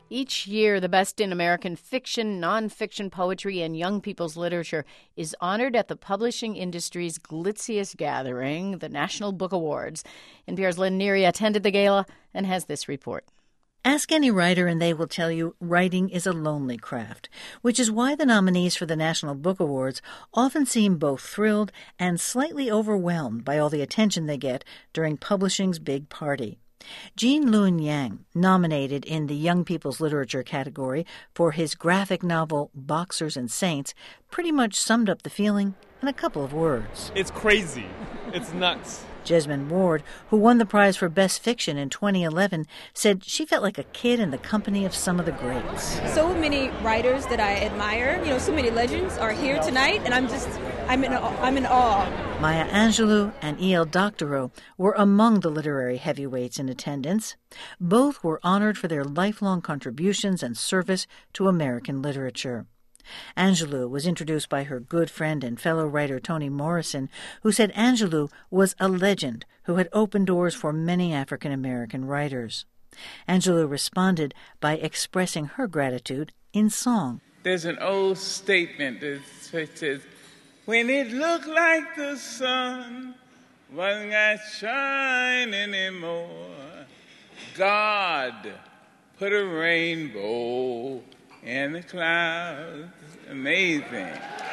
Each year, the best in American fiction, nonfiction poetry, and young people's literature is honored at the publishing industry's glitziest gathering, the National Book Awards. NPR's Lynn Neary attended the gala and has this report. Ask any writer and they will tell you writing is a lonely craft, which is why the nominees for the National Book Awards often seem both thrilled and slightly overwhelmed by all the attention they get during publishing's big party. Gene Luen Yang, nominated in the Young People's Literature category for his graphic novel Boxers and Saints, pretty much summed up the feeling in a couple of words. It's crazy. It's nuts. Jesmyn Ward, who won the prize for Best Fiction in 2011, said she felt like a kid in the company of some of the greats. So many writers that I admire, so many legends are here tonight, and I'm in awe. Maya Angelou and E.L. Doctorow were among the literary heavyweights in attendance. Both were honored for their lifelong contributions and service to American literature. Angelou was introduced by her good friend and fellow writer Toni Morrison, who said Angelou was a legend who had opened doors for many African-American writers. Angelou responded by expressing her gratitude in song. There's an old statement that says, when it looked like the sun wasn't gonna shine anymore, God put a rainbow in the clouds. Amazing.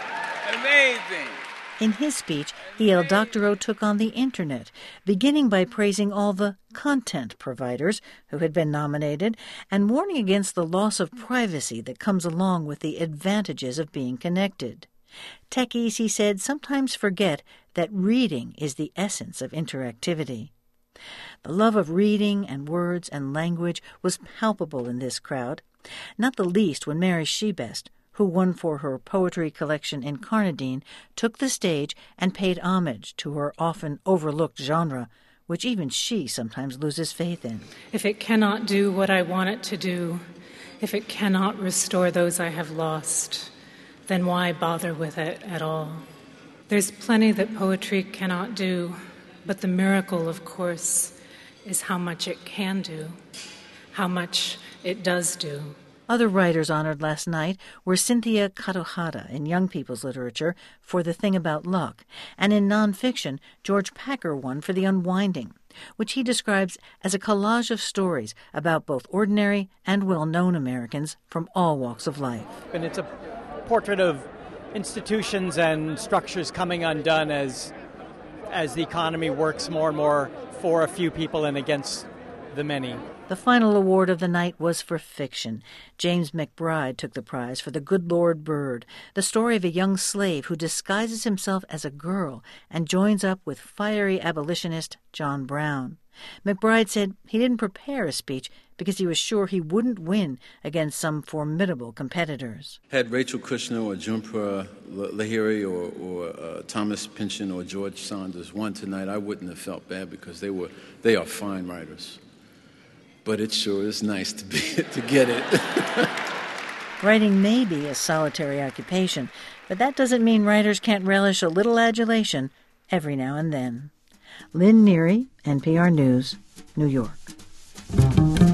Amazing. In his speech, E.L. Doctorow took on the Internet, beginning by praising all the content providers who had been nominated and warning against the loss of privacy that comes along with the advantages of being connected. Techies, he said, sometimes forget that reading is the essence of interactivity. The love of reading and words and language was palpable in this crowd, not the least when Mary Shebest, who won for her poetry collection Incarnadine, took the stage and paid homage to her often overlooked genre, which even she sometimes loses faith in. If it cannot do what I want it to do, if it cannot restore those I have lost, then why bother with it at all? There's plenty that poetry cannot do, but the miracle, of course, is how much it can do, how much it does do. Other writers honored last night were Cynthia Katohara in young people's literature for The Thing About Luck, and in nonfiction, George Packer won for The Unwinding, which he describes as a collage of stories about both ordinary and well-known Americans from all walks of life. And it's a portrait of institutions and structures coming undone as the economy works more and more for a few people and against the many. The final award of the night was for fiction. James McBride took the prize for The Good Lord Bird, the story of a young slave who disguises himself as a girl and joins up with fiery abolitionist John Brown. McBride said he didn't prepare a speech because he was sure he wouldn't win against some formidable competitors. Had Rachel Kushner or Jhumpa Lahiri or Thomas Pynchon or George Saunders won tonight, I wouldn't have felt bad because they are fine writers. But it sure is nice to get it. Writing may be a solitary occupation, but that doesn't mean writers can't relish a little adulation every now and then. Lynn Neary, NPR News, New York.